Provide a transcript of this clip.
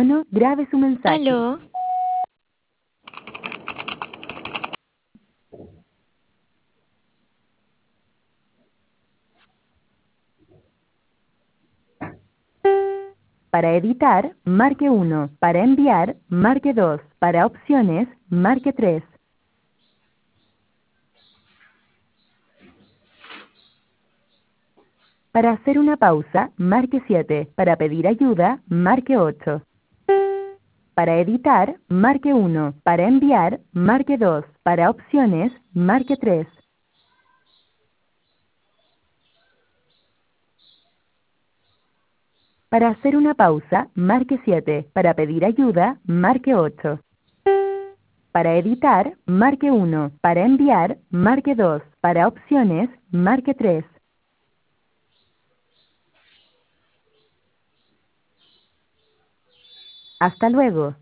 tono, grabe su mensaje. Aló. Para editar, marque 1. Para enviar, marque 2. Para opciones, marque 3. Para hacer una pausa, marque 7. Para pedir ayuda, marque 8. Para editar, marque 1. Para enviar, marque 2. Para opciones, marque 3. Para hacer una pausa, marque 7. Para pedir ayuda, marque 8. Para editar, marque 1. Para enviar, marque 2. Para opciones, marque 3. Hasta luego.